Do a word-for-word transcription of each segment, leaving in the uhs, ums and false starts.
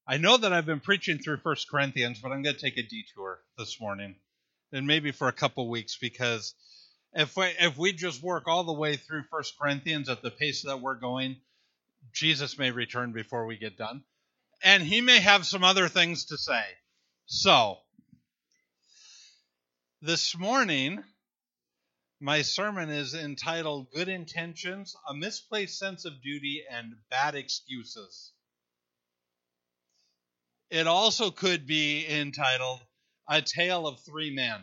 I know that I've been preaching through First Corinthians, but I'm going to take a detour this morning, and maybe for a couple weeks, because if we, if we just work all the way through First Corinthians at the pace that we're going, Jesus may return before we get done, and he may have some other things to say. So, this morning, my sermon is entitled Good Intentions, A Misplaced Sense of Duty, and Bad Excuses. It also could be entitled A Tale of Three Men,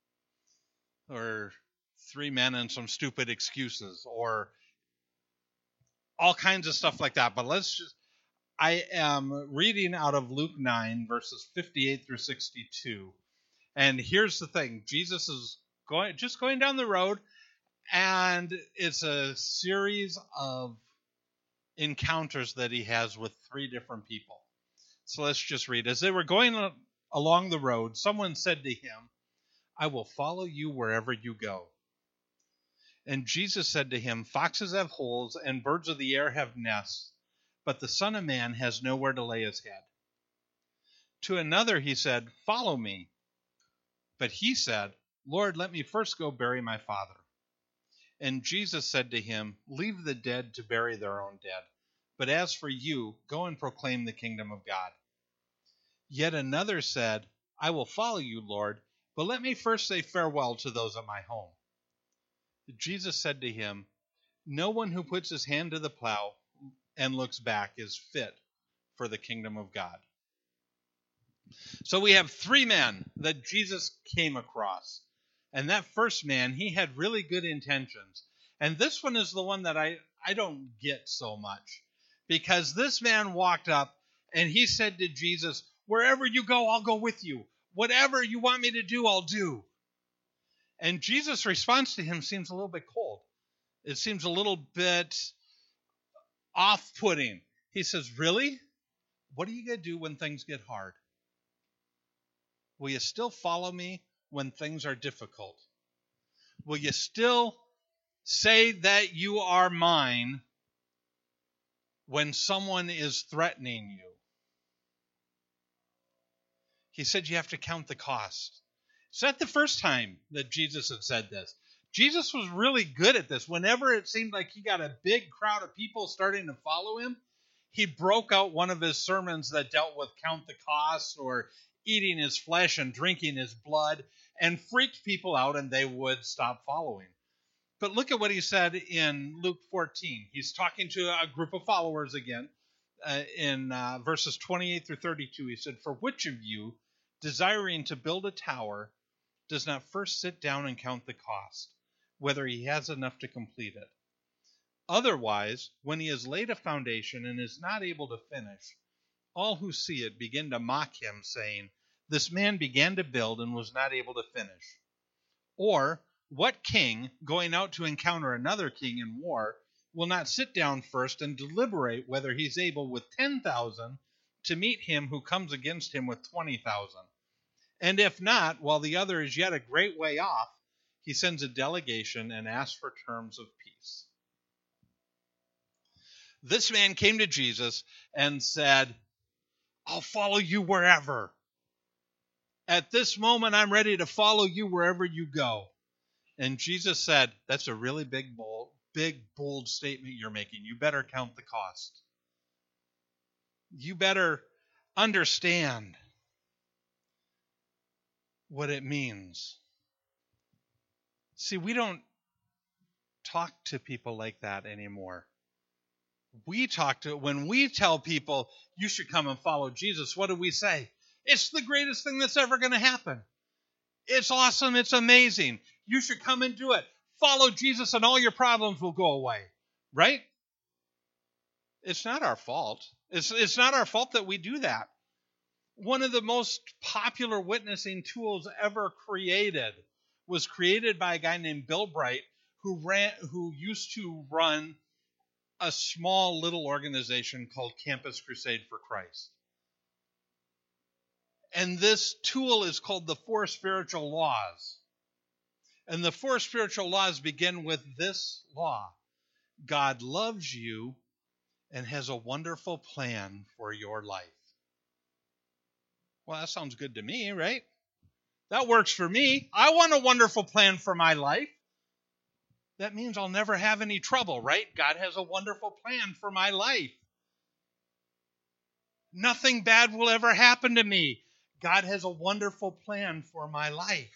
or Three Men and Some Stupid Excuses, or all kinds of stuff like that. But let's just, I am reading out of Luke nine, verses fifty-eight through sixty-two. And here's the thing. Jesus is going just going down the road, and it's a series of encounters that he has with three different people. So let's just read. As they were going along the road, someone said to him, "I will follow you wherever you go." And Jesus said to him, "Foxes have holes and birds of the air have nests, but the Son of Man has nowhere to lay his head." To another he said, "Follow me." But he said, "Lord, let me first go bury my father." And Jesus said to him, "Leave the dead to bury their own dead. But as for you, go and proclaim the kingdom of God." Yet another said, "I will follow you, Lord, but let me first say farewell to those at my home." Jesus said to him, "No one who puts his hand to the plow and looks back is fit for the kingdom of God." So we have three men that Jesus came across. And that first man, he had really good intentions. And this one is the one that I, I don't get so much. Because this man walked up and he said to Jesus, "Wherever you go, I'll go with you. Whatever you want me to do, I'll do." And Jesus' response to him seems a little bit cold. It seems a little bit off-putting. He says, "Really? What are you going to do when things get hard? Will you still follow me when things are difficult? Will you still say that you are mine when someone is threatening you?" He said you have to count the cost. It's not the first time that Jesus had said this. Jesus was really good at this. Whenever it seemed like he got a big crowd of people starting to follow him, he broke out one of his sermons that dealt with count the cost or eating his flesh and drinking his blood, and freaked people out, and they would stop following. But look at what he said in Luke fourteen. He's talking to a group of followers again. Uh, in uh, verses twenty-eight through thirty-two, he said, "For which of you, desiring to build a tower, does not first sit down and count the cost, whether he has enough to complete it? Otherwise, when he has laid a foundation and is not able to finish, all who see it begin to mock him, saying, 'This man began to build and was not able to finish.' Or, what king, going out to encounter another king in war, will not sit down first and deliberate whether he's able with ten thousand to meet him who comes against him with twenty thousand? And if not, while the other is yet a great way off, he sends a delegation and asks for terms of peace." This man came to Jesus and said, "I'll follow you wherever. At this moment, I'm ready to follow you wherever you go." And Jesus said, "That's a really big, bold, big, bold statement you're making. You better count the cost. You better understand what it means." See, we don't talk to people like that anymore. We talk to, when we tell people, "You should come and follow Jesus," what do we say? "It's the greatest thing that's ever going to happen. It's awesome. It's amazing. You should come and do it. Follow Jesus and all your problems will go away." Right? It's not our fault. It's, it's not our fault that we do that. One of the most popular witnessing tools ever created was created by a guy named Bill Bright, who ran, who used to run a small little organization called Campus Crusade for Christ. And this tool is called the Four Spiritual Laws. And the four spiritual laws begin with this law: God loves you and has a wonderful plan for your life. Well, that sounds good to me, right? That works for me. I want a wonderful plan for my life. That means I'll never have any trouble, right? God has a wonderful plan for my life. Nothing bad will ever happen to me. God has a wonderful plan for my life.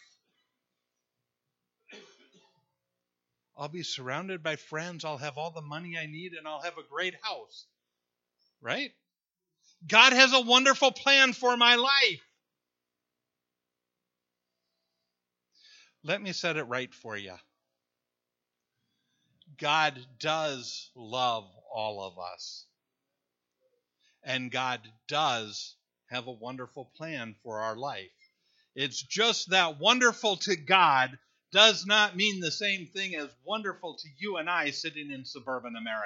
I'll be surrounded by friends. I'll have all the money I need, and I'll have a great house. Right? God has a wonderful plan for my life. Let me set it right for you. God does love all of us. And God does have a wonderful plan for our life. It's just that wonderful to God does not mean the same thing as wonderful to you and I sitting in suburban America.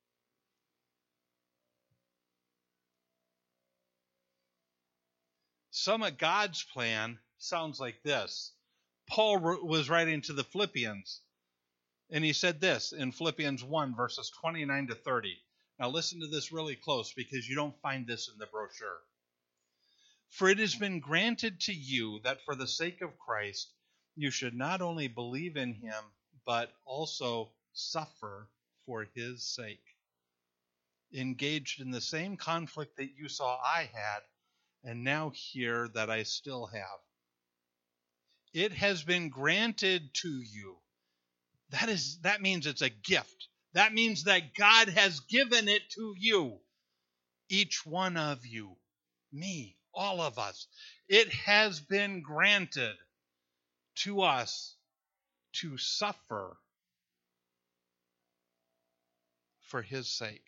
Some of God's plan sounds like this. Paul was writing to the Philippians, and he said this in Philippians one, verses twenty-nine to thirty. Now listen to this really close, because you don't find this in the brochure. For it has been granted to you that for the sake of Christ, you should not only believe in him, but also suffer for his sake. Engaged in the same conflict that you saw I had, and now hear that I still have. It has been granted to you. That is, that means it's a gift. That means that God has given it to you. Each one of you, me, all of us. It has been granted to us to suffer for his sake.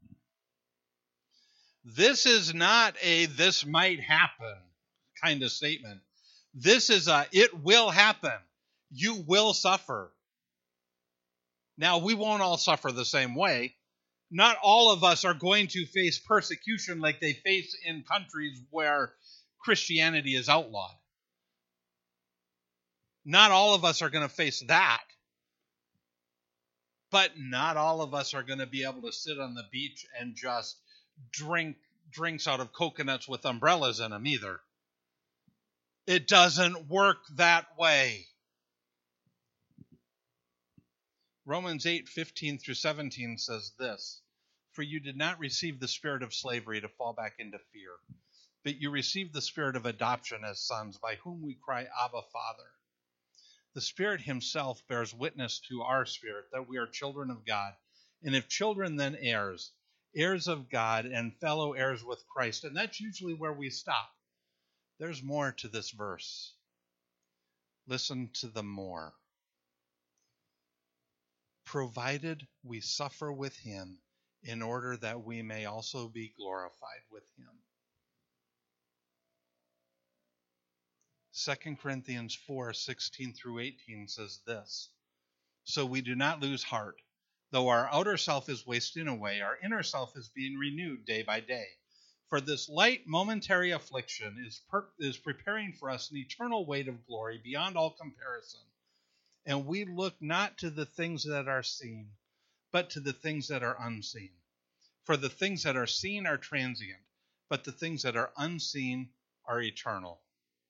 This is not a this might happen kind of statement. This is a it will happen. You will suffer. Now, we won't all suffer the same way. Not all of us are going to face persecution like they face in countries where Christianity is outlawed. Not all of us are going to face that. But not all of us are going to be able to sit on the beach and just drink drinks out of coconuts with umbrellas in them either. It doesn't work that way. Romans eight, fifteen through seventeen says this, for you did not receive the spirit of slavery to fall back into fear, but you received the spirit of adoption as sons, by whom we cry, Abba, Father. The Spirit himself bears witness to our spirit that we are children of God, and if children, then heirs, heirs of God and fellow heirs with Christ. And that's usually where we stop. There's more to this verse. Listen to the more. Provided we suffer with him, in order that we may also be glorified with him. Second Corinthians four, sixteen through eighteen says this, so we do not lose heart. Though our outer self is wasting away, our inner self is being renewed day by day. For this light momentary affliction is, per- is preparing for us an eternal weight of glory beyond all comparison. And we look not to the things that are seen, but to the things that are unseen. For the things that are seen are transient, but the things that are unseen are eternal.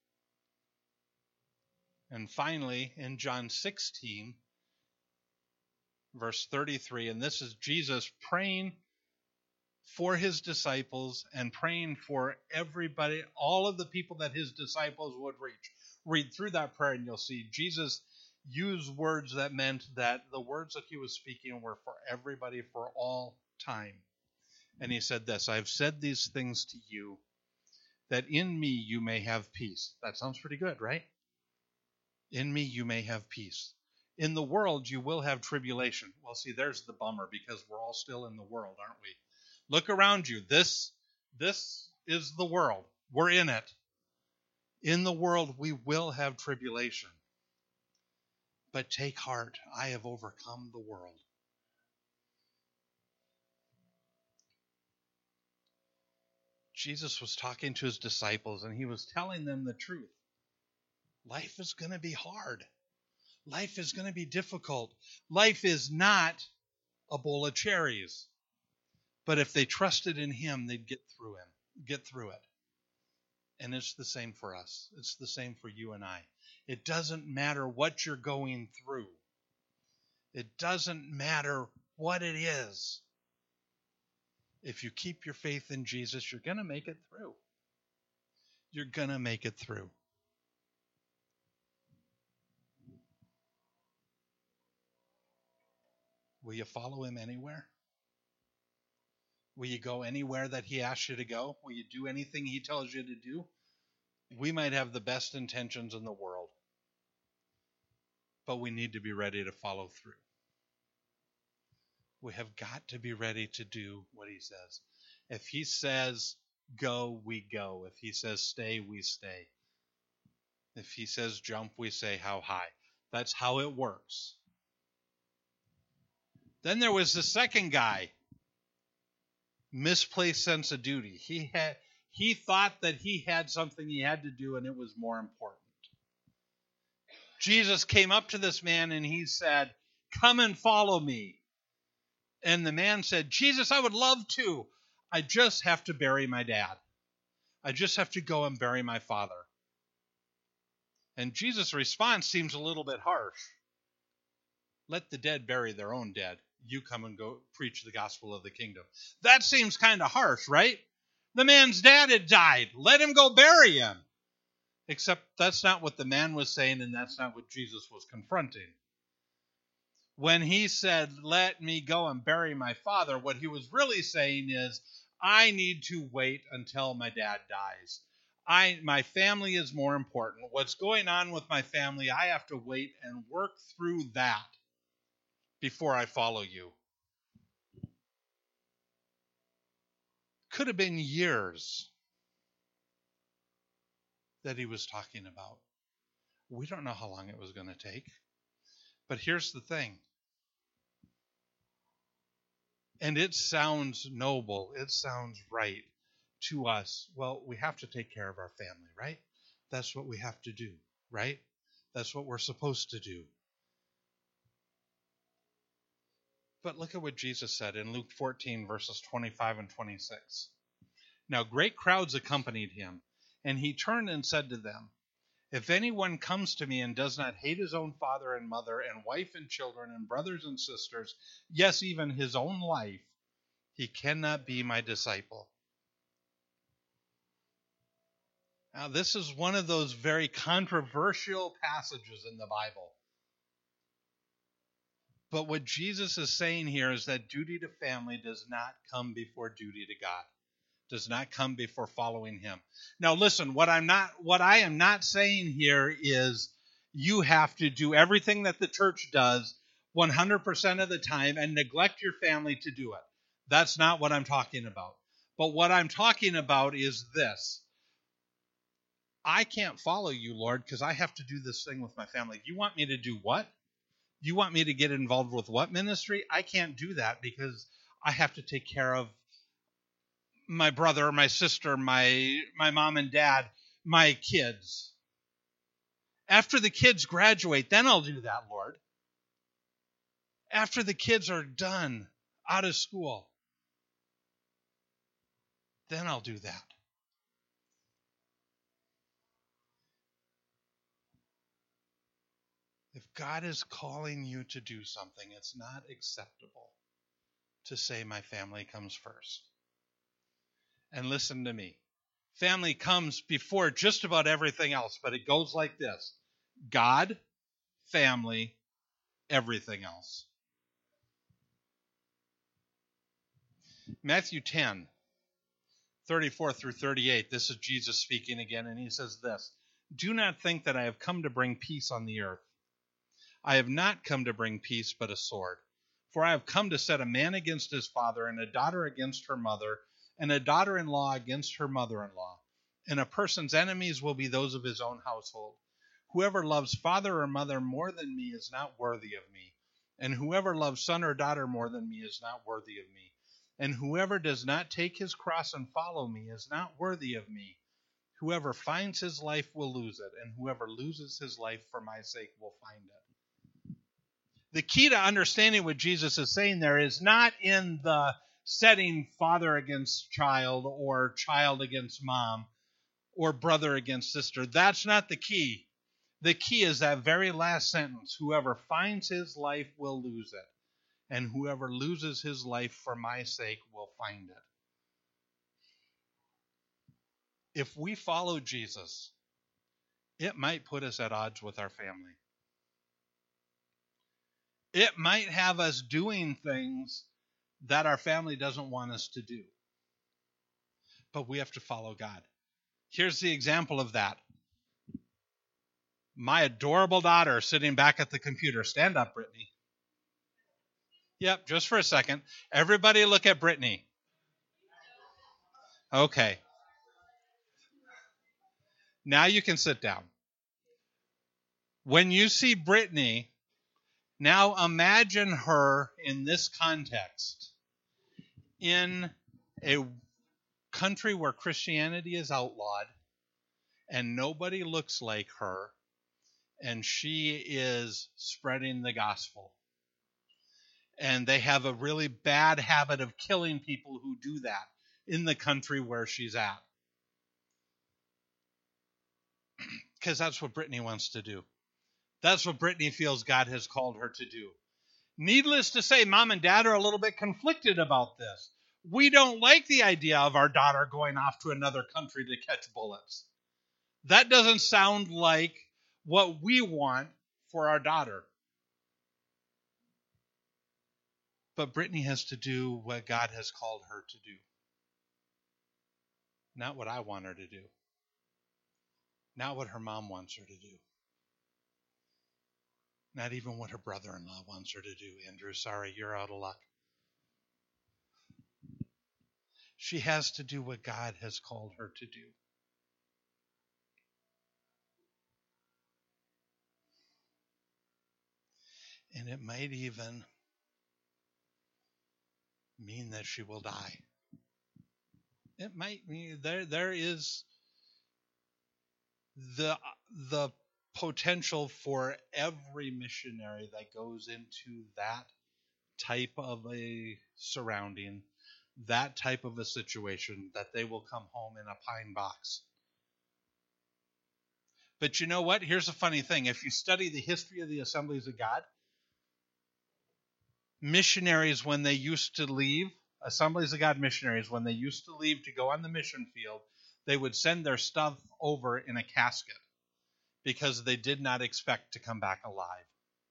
And finally, in John sixteen, verse thirty-three, and this is Jesus praying for his disciples and praying for everybody, all of the people that his disciples would reach. Read through that prayer and you'll see Jesus used words that meant that the words that he was speaking were for everybody for all time. And he said this, I've said these things to you, that in me you may have peace. That sounds pretty good, right? In me you may have peace. In the world you will have tribulation. Well, see, there's the bummer, because we're all still in the world, aren't we? Look around you. This, this is the world. We're in it. In the world we will have tribulation. But take heart, I have overcome the world. Jesus was talking to his disciples, and he was telling them the truth. Life is going to be hard. Life is going to be difficult. Life is not a bowl of cherries. But if they trusted in him, they'd get through him, get through it. And it's the same for us. It's the same for you and I. It doesn't matter what you're going through. It doesn't matter what it is. If you keep your faith in Jesus, you're going to make it through. You're going to make it through. Will you follow him anywhere? Will you go anywhere that he asks you to go? Will you do anything he tells you to do? We might have the best intentions in the world, but we need to be ready to follow through. We have got to be ready to do what he says. If he says go, we go. If he says stay, we stay. If he says jump, we say how high. That's how it works. Then there was the second guy. Misplaced sense of duty. He had he thought that he had something he had to do and it was more important. Jesus came up to this man and he said, "Come and follow me." And the man said, "Jesus, I would love to. I just have to bury my dad. I just have to go and bury my father." And Jesus' response seems a little bit harsh. Let the dead bury their own dead. You come and go preach the gospel of the kingdom. That seems kind of harsh, right? The man's dad had died. Let him go bury him. Except that's not what the man was saying, and that's not what Jesus was confronting. When he said, "Let me go and bury my father," what he was really saying is, I need to wait until my dad dies. I, my family is more important. What's going on with my family, I have to wait and work through that before I follow you. Could have been years that he was talking about. We don't know how long it was going to take. But here's the thing. And it sounds noble. It sounds right to us. Well, we have to take care of our family, right? That's what we have to do, right? That's what we're supposed to do. But look at what Jesus said in Luke fourteen, verses twenty-five and twenty-six. Now great crowds accompanied him, and he turned and said to them, "If anyone comes to me and does not hate his own father and mother and wife and children and brothers and sisters, yes, even his own life, he cannot be my disciple." Now this is one of those very controversial passages in the Bible. But what Jesus is saying here is that duty to family does not come before duty to God. Does not come before following him. Now listen, what I'm not what I am not saying here is you have to do everything that the church does one hundred percent of the time and neglect your family to do it. That's not what I'm talking about. But what I'm talking about is this. I can't follow you, Lord, because I have to do this thing with my family. You want me to do what? You want me to get involved with what ministry? I can't do that because I have to take care of my brother, my sister, my my mom and dad, my kids. After the kids graduate, then I'll do that, Lord. After the kids are done out of school, then I'll do that. If God is calling you to do something, it's not acceptable to say my family comes first. And listen to me. Family comes before just about everything else, but it goes like this. God, family, everything else. Matthew ten, thirty-four through thirty-eight, this is Jesus speaking again, and he says this, "Do not think that I have come to bring peace on the earth. I have not come to bring peace, but a sword. For I have come to set a man against his father, and a daughter against her mother, and a daughter-in-law against her mother-in-law. And a person's enemies will be those of his own household. Whoever loves father or mother more than me is not worthy of me. And whoever loves son or daughter more than me is not worthy of me. And whoever does not take his cross and follow me is not worthy of me. Whoever finds his life will lose it, and whoever loses his life for my sake will find it." The key to understanding what Jesus is saying there is not in the setting father against child or child against mom or brother against sister. That's not the key. The key is that very last sentence. Whoever finds his life will lose it, and whoever loses his life for my sake will find it. If we follow Jesus, it might put us at odds with our family. It might have us doing things that our family doesn't want us to do. But we have to follow God. Here's the example of that. My adorable daughter sitting back at the computer. Stand up, Brittany. Yep, just for a second. Everybody look at Brittany. Okay. Now you can sit down. When you see Brittany, now imagine her in this context. In a country where Christianity is outlawed and nobody looks like her, and she is spreading the gospel. And they have a really bad habit of killing people who do that in the country where she's at. Because that's what Brittany wants to do. That's what Brittany feels God has called her to do. Needless to say, Mom and Dad are a little bit conflicted about this. We don't like the idea of our daughter going off to another country to catch bullets. That doesn't sound like what we want for our daughter. But Brittany has to do what God has called her to do. Not what I want her to do. Not what her mom wants her to do. Not even what her brother-in-law wants her to do. Andrew, sorry, you're out of luck. She has to do what God has called her to do. And it might even mean that she will die. It might mean there there is the the potential for every missionary that goes into that type of a surrounding, that type of a situation, that they will come home in a pine box. But you know what? Here's a funny thing. If you study the history of the Assemblies of God, missionaries, when they used to leave, Assemblies of God missionaries, when they used to leave to go on the mission field, they would send their stuff over in a casket because they did not expect to come back alive.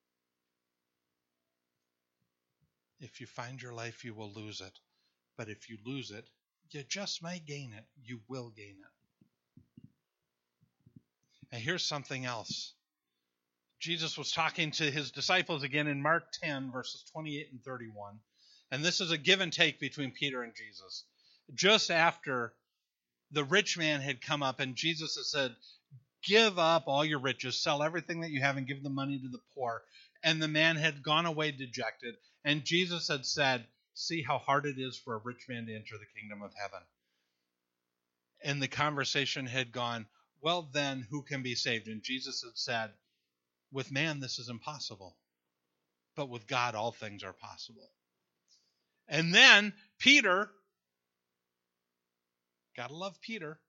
If you find your life, you will lose it. But if you lose it, you just might gain it. You will gain it. And here's something else. Jesus was talking to his disciples again in Mark ten, verses twenty-eight and thirty-one. And this is a give and take between Peter and Jesus. Just after the rich man had come up and Jesus had said, give up all your riches, sell everything that you have and give the money to the poor. And the man had gone away dejected. And Jesus had said, see how hard it is for a rich man to enter the kingdom of heaven. And the conversation had gone, well then, who can be saved? And Jesus had said, with man this is impossible. But with God all things are possible. And then Peter, gotta love Peter,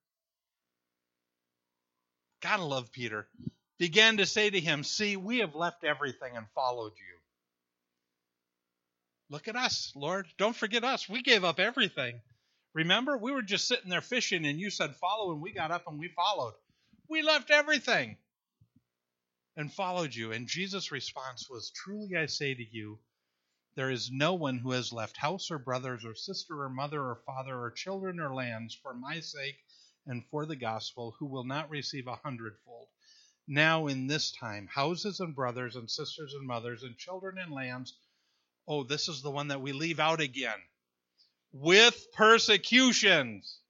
gotta love Peter, began to say to him, see, we have left everything and followed you. Look at us, Lord. Don't forget us. We gave up everything. Remember, we were just sitting there fishing and you said follow and we got up and we followed. We left everything and followed you. And Jesus' response was, truly I say to you, there is no one who has left house or brothers or sister or mother or father or children or lands for my sake and for the gospel who will not receive a hundredfold. Now in this time, houses and brothers and sisters and mothers and children and lands. Oh, this is the one that we leave out again. With persecutions.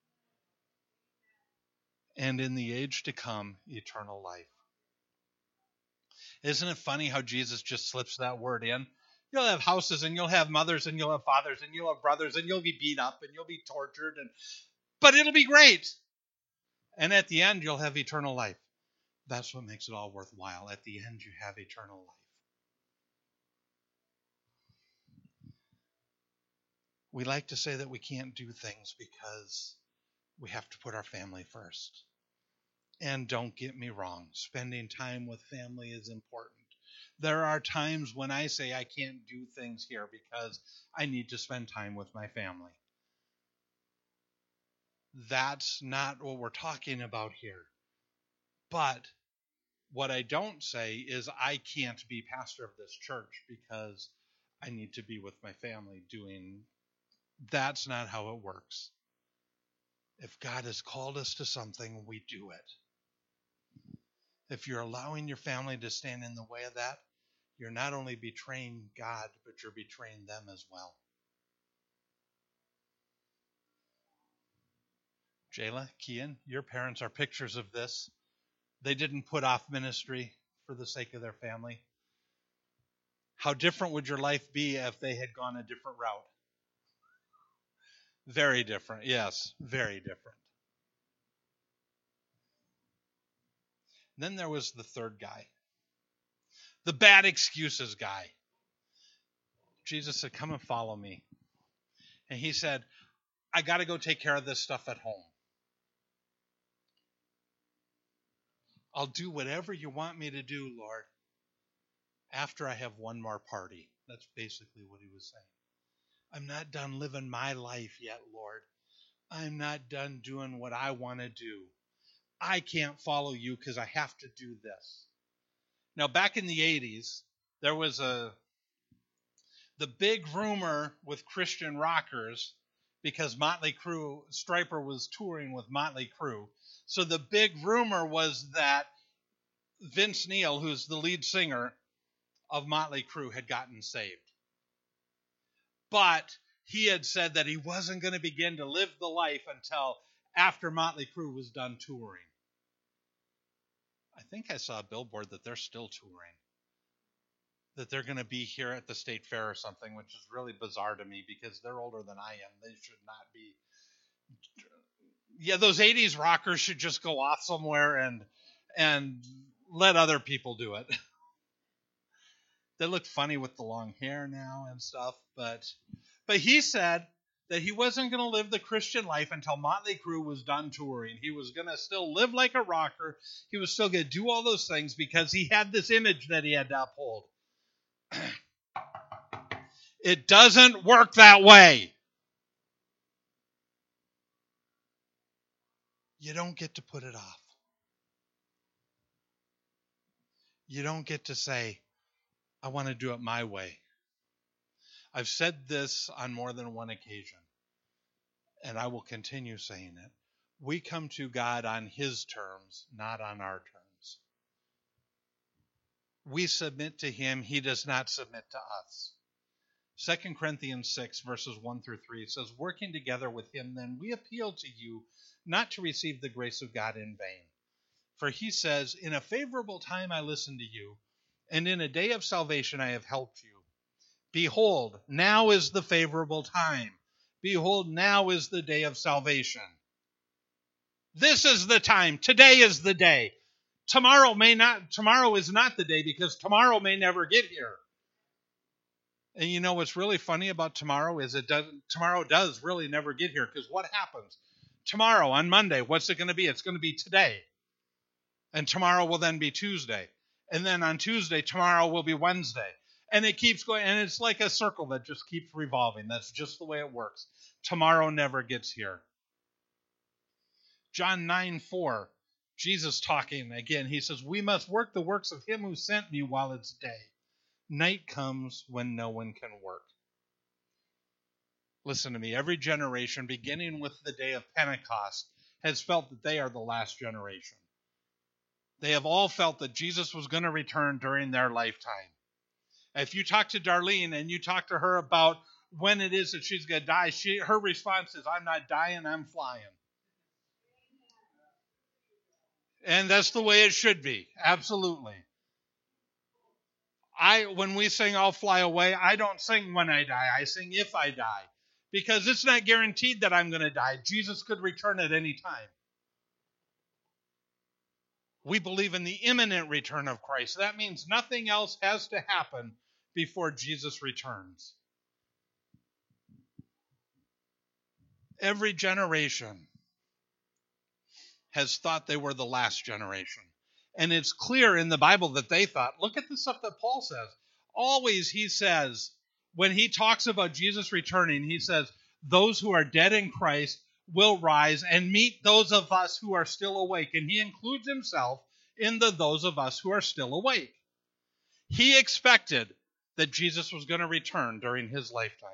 And in the age to come, eternal life. Isn't it funny how Jesus just slips that word in? You'll have houses and you'll have mothers and you'll have fathers and you'll have brothers and you'll be beat up and you'll be tortured. and But it'll be great. And at the end, you'll have eternal life. That's what makes it all worthwhile. At the end, you have eternal life. We like to say that we can't do things because we have to put our family first. And don't get me wrong, spending time with family is important. There are times when I say I can't do things here because I need to spend time with my family. That's not what we're talking about here. But what I don't say is I can't be pastor of this church because I need to be with my family doing. That's not how it works. If God has called us to something, we do it. If you're allowing your family to stand in the way of that, you're not only betraying God, but you're betraying them as well. Jayla, Kian, your parents are pictures of this. They didn't put off ministry for the sake of their family. How different would your life be if they had gone a different route? Very different, yes, very different. Then there was the third guy, the bad excuses guy. Jesus said, come and follow me. And he said, I got to go take care of this stuff at home. I'll do whatever you want me to do, Lord, after I have one more party. That's basically what he was saying. I'm not done living my life yet, Lord. I'm not done doing what I want to do. I can't follow you because I have to do this. Now, back in the eighties, there was a the big rumor with Christian rockers because Motley Crue, Stryper was touring with Motley Crue. So the big rumor was that Vince Neil, who's the lead singer of Motley Crue, had gotten saved. But he had said that he wasn't going to begin to live the life until after Motley Crue was done touring. I think I saw a billboard that they're still touring. That they're going to be here at the State Fair or something, which is really bizarre to me because they're older than I am. They should not be. Yeah, those eighties rockers should just go off somewhere and and let other people do it. They look funny with the long hair now and stuff, but but he said that he wasn't going to live the Christian life until Motley Crue was done touring. He was going to still live like a rocker. He was still going to do all those things because he had this image that he had to uphold. It doesn't work that way. You don't get to put it off. You don't get to say, I want to do it my way. I've said this on more than one occasion, and I will continue saying it. We come to God on his terms, not on our terms. We submit to him. He does not submit to us. Second Corinthians six, verses one through three says, working together with him, then we appeal to you not to receive the grace of God in vain. For he says, in a favorable time I listened to you, and in a day of salvation I have helped you. Behold, now is the favorable time. Behold, now is the day of salvation. This is the time. Today is the day. Tomorrow may not, tomorrow is not the day because tomorrow may never get here. And you know what's really funny about tomorrow is it doesn't, tomorrow does really never get here because what happens? Tomorrow on Monday, what's it going to be? It's going to be today. And tomorrow will then be Tuesday. And then on Tuesday, tomorrow will be Wednesday. And it keeps going, and it's like a circle that just keeps revolving. That's just the way it works. Tomorrow never gets here. John nine four, Jesus talking again, he says, we must work the works of him who sent me while it's day. Night comes when no one can work. Listen to me, every generation, beginning with the day of Pentecost, has felt that they are the last generation. They have all felt that Jesus was going to return during their lifetime. If you talk to Darlene and you talk to her about when it is that she's going to die, she, her response is, I'm not dying, I'm flying. And that's the way it should be. Absolutely. I, when we sing I'll Fly Away, I don't sing when I die. I sing if I die. Because it's not guaranteed that I'm going to die. Jesus could return at any time. We believe in the imminent return of Christ. That means nothing else has to happen before Jesus returns. Every generation has thought they were the last generation. And it's clear in the Bible that they thought, look at the stuff that Paul says. Always he says, when he talks about Jesus returning, he says, those who are dead in Christ will rise and meet those of us who are still awake. And he includes himself in the those of us who are still awake. He expected that Jesus was going to return during his lifetime.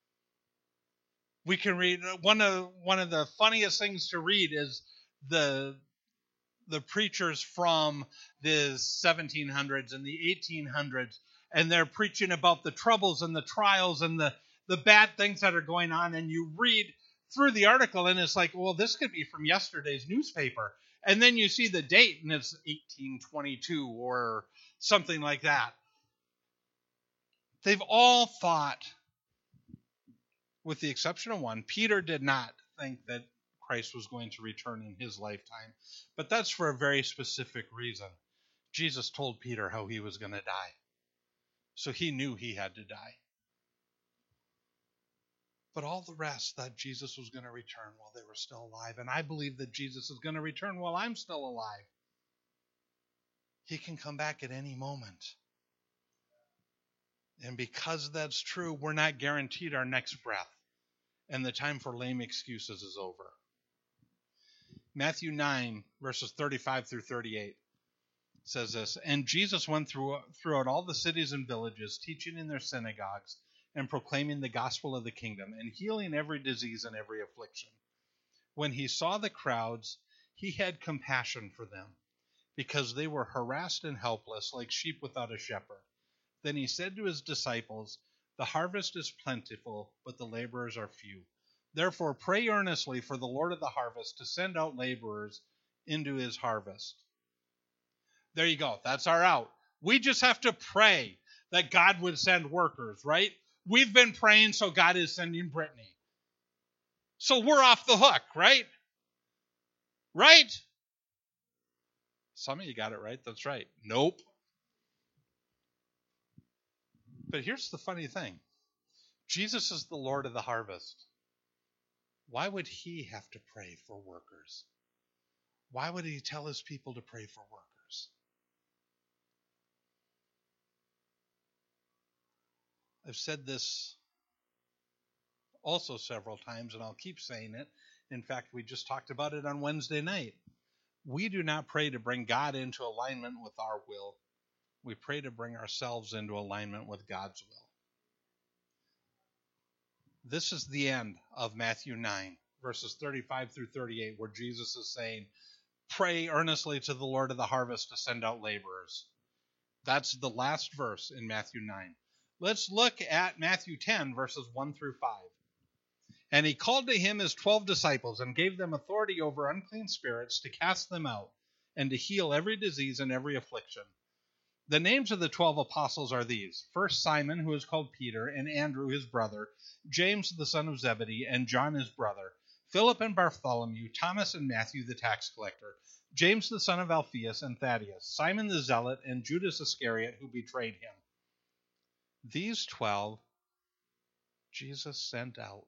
We can read, one of one of the funniest things to read is the the preachers from the seventeen hundreds and the eighteen hundreds, and they're preaching about the troubles and the trials and the, the bad things that are going on, and you read through the article, and it's like, well, this could be from yesterday's newspaper. And then you see the date, and it's eighteen twenty-two or something like that. They've all thought, with the exception of one, Peter did not think that Christ was going to return in his lifetime. But that's for a very specific reason. Jesus told Peter how he was going to die. So he knew he had to die. But all the rest thought Jesus was going to return while they were still alive. And I believe that Jesus is going to return while I'm still alive. He can come back at any moment. And because that's true, we're not guaranteed our next breath. And the time for lame excuses is over. Matthew nine, verses thirty-five through thirty-eight says this, and Jesus went through, throughout all the cities and villages, teaching in their synagogues and proclaiming the gospel of the kingdom and healing every disease and every affliction. When he saw the crowds, he had compassion for them, because they were harassed and helpless like sheep without a shepherd. Then he said to his disciples, the harvest is plentiful, but the laborers are few. Therefore, pray earnestly for the Lord of the harvest to send out laborers into his harvest. There you go. That's our out. We just have to pray that God would send workers, right? We've been praying, so God is sending Brittany. So we're off the hook, right? Right? Some of you got it right. That's right. Nope. But here's the funny thing. Jesus is the Lord of the harvest. Why would he have to pray for workers? Why would he tell his people to pray for workers? I've said this also several times, and I'll keep saying it. In fact, we just talked about it on Wednesday night. We do not pray to bring God into alignment with our will. We pray to bring ourselves into alignment with God's will. This is the end of Matthew nine, verses thirty-five through thirty-eight, where Jesus is saying, pray earnestly to the Lord of the harvest to send out laborers. That's the last verse in Matthew nine. Let's look at Matthew ten, verses one through five. And he called to him his twelve disciples and gave them authority over unclean spirits to cast them out and to heal every disease and every affliction. The names of the twelve apostles are these. First Simon, who is called Peter, and Andrew his brother, James the son of Zebedee, and John his brother, Philip and Bartholomew, Thomas and Matthew the tax collector, James the son of Alphaeus and Thaddeus, Simon the zealot, and Judas Iscariot, who betrayed him. These twelve Jesus sent out.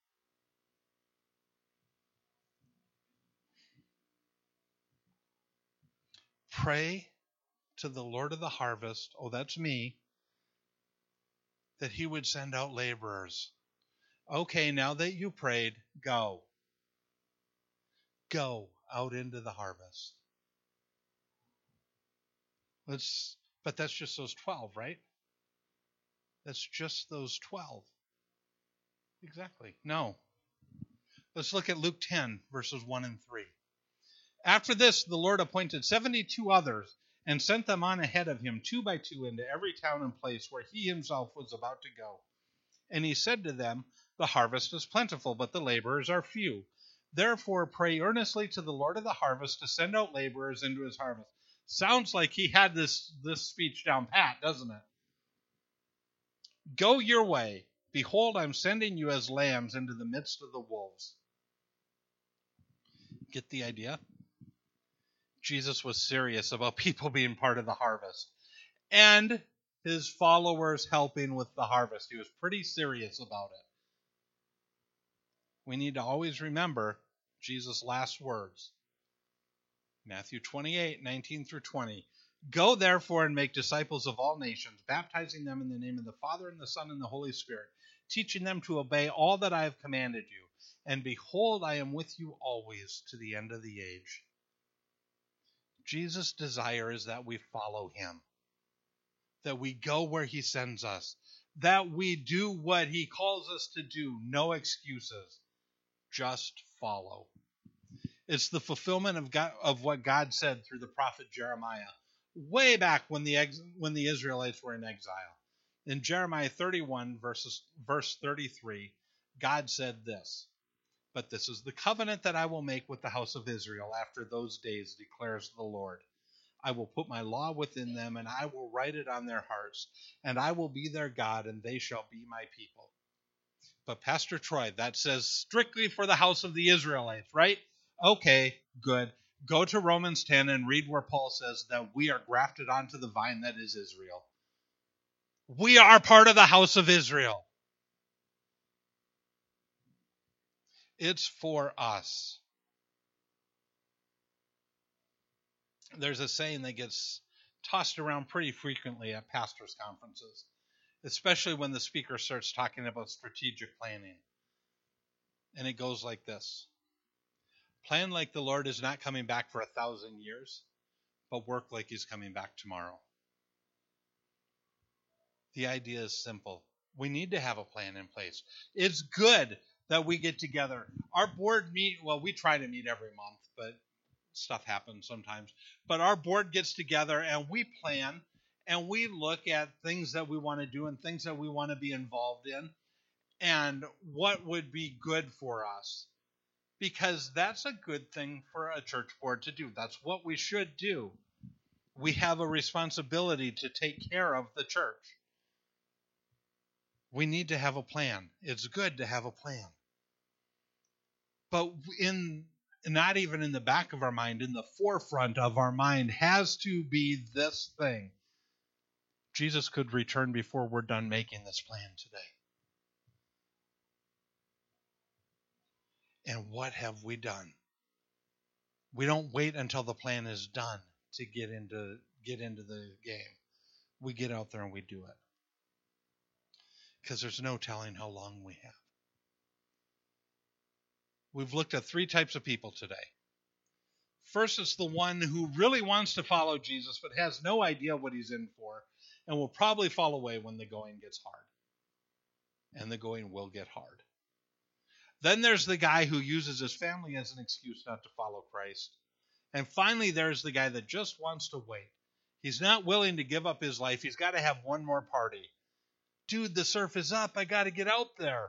Pray to the Lord of the harvest, oh, that's me, that he would send out laborers. Okay, now that you prayed, go. Go out into the harvest. Let's, but that's just those twelve, right? That's just those twelve. Exactly. No. Let's look at Luke ten, verses one and three. After this, the Lord appointed seventy-two others and sent them on ahead of him, two by two, into every town and place where he himself was about to go. And he said to them, the harvest is plentiful, but the laborers are few. Therefore, pray earnestly to the Lord of the harvest to send out laborers into his harvest. Sounds like he had this, this speech down pat, doesn't it? Go your way. Behold, I'm sending you as lambs into the midst of the wolves. Get the idea? Jesus was serious about people being part of the harvest and his followers helping with the harvest. He was pretty serious about it. We need to always remember Jesus' last words. Matthew twenty-eight, nineteen through twenty. Go therefore and make disciples of all nations, baptizing them in the name of the Father and the Son and the Holy Spirit, teaching them to obey all that I have commanded you. And behold, I am with you always to the end of the age. Jesus' desire is that we follow him, that we go where he sends us, that we do what he calls us to do. No excuses. Just follow. It's the fulfillment of God, of what God said through the prophet Jeremiah, way back when the ex, when the Israelites were in exile. In Jeremiah thirty-one, verses, verse thirty-three, God said this, "But this is the covenant that I will make with the house of Israel after those days, declares the Lord. I will put my law within them, and I will write it on their hearts, and I will be their God, and they shall be my people." But Pastor Troy, that says strictly for the house of the Israelites, right? Okay, good. Go to Romans ten and read where Paul says that we are grafted onto the vine that is Israel. We are part of the house of Israel. It's for us. There's a saying that gets tossed around pretty frequently at pastors' conferences, especially when the speaker starts talking about strategic planning. And it goes like this. Plan like the Lord is not coming back for a thousand years, but work like he's coming back tomorrow. The idea is simple. We need to have a plan in place. It's good that we get together. Our board meet, well, we try to meet every month, but stuff happens sometimes. But our board gets together and we plan and we look at things that we want to do and things that we want to be involved in and what would be good for us. Because that's a good thing for a church board to do. That's what we should do. We have a responsibility to take care of the church. We need to have a plan. It's good to have a plan. But in not even in the back of our mind, in the forefront of our mind has to be this thing. Jesus could return before we're done making this plan today. And what have we done? We don't wait until the plan is done to get into get into the game. We get out there and we do it. Because there's no telling how long we have. We've looked at three types of people today. First, it's the one who really wants to follow Jesus but has no idea what he's in for and will probably fall away when the going gets hard. And the going will get hard. Then there's the guy who uses his family as an excuse not to follow Christ. And finally, there's the guy that just wants to wait. He's not willing to give up his life. He's got to have one more party. Dude, the surf is up. I got to get out there.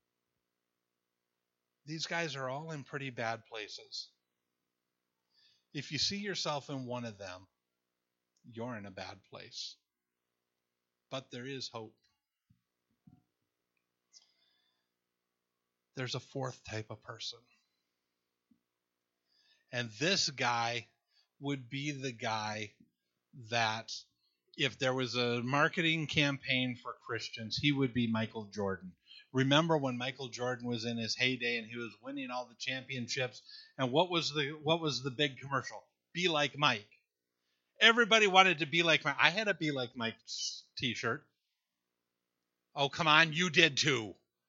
These guys are all in pretty bad places. If you see yourself in one of them, you're in a bad place. But there is hope. There's a fourth type of person. And this guy would be the guy that if there was a marketing campaign for Christians, he would be Michael Jordan. Remember when Michael Jordan was in his heyday and he was winning all the championships? And what was the what was the big commercial? Be like Mike. Everybody wanted to be like Mike. I had a Be Like Mike t-shirt. Oh, come on, you did too.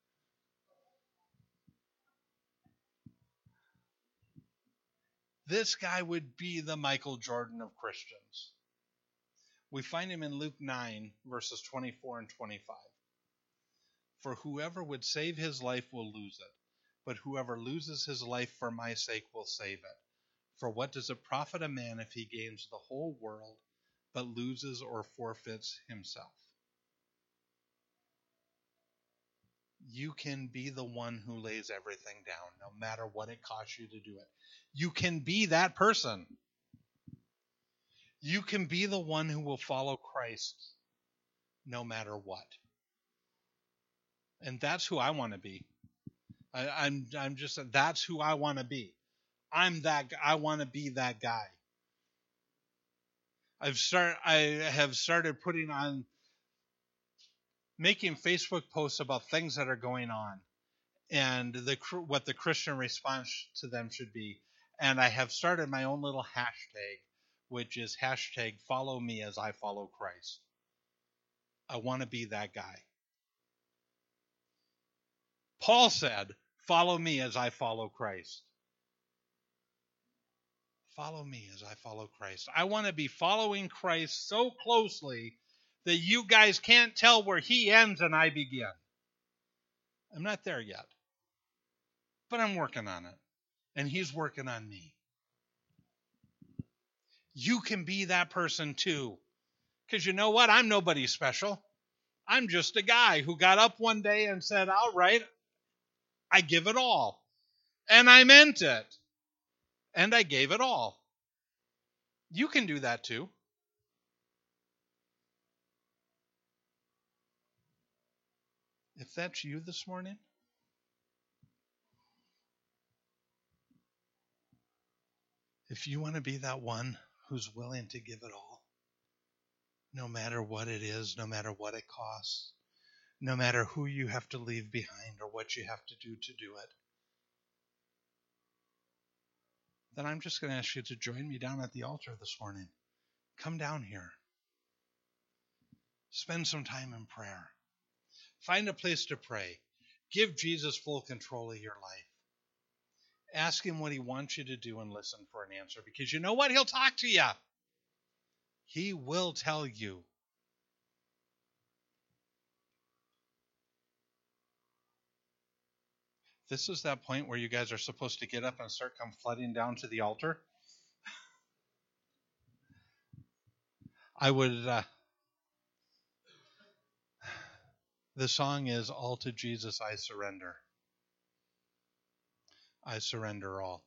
This guy would be the Michael Jordan of Christians. We find him in Luke nine, verses twenty-four and twenty-five. For whoever would save his life will lose it, but whoever loses his life for my sake will save it. For what does it profit a man if he gains the whole world, but loses or forfeits himself? You can be the one who lays everything down, no matter what it costs you to do it. You can be that person. You can be the one who will follow Christ no matter what. And that's who I want to be. I, I'm I'm just that's who I want to be. I'm that I want to be that guy. I've start I have started putting on making Facebook posts about things that are going on and the what the Christian response to them should be. And I have started my own little hashtag, which is hashtag follow me as I follow Christ. I want to be that guy. Paul said, follow me as I follow Christ. Follow me as I follow Christ. I want to be following Christ so closely that you guys can't tell where he ends and I begin. I'm not there yet, but I'm working on it, and he's working on me. You can be that person too, because you know what? I'm nobody special. I'm just a guy who got up one day and said, all right, I give it all. And I meant it. And I gave it all. You can do that too. If that's you this morning, if you want to be that one who's willing to give it all, no matter what it is, no matter what it costs, no matter who you have to leave behind or what you have to do to do it, then I'm just going to ask you to join me down at the altar this morning. Come down here. Spend some time in prayer. Find a place to pray. Give Jesus full control of your life. Ask him what he wants you to do and listen for an answer, because you know what? He'll talk to you. He will tell you. This is that point where you guys are supposed to get up and start come flooding down to the altar. I would, uh, the song is All to Jesus I Surrender. I surrender all.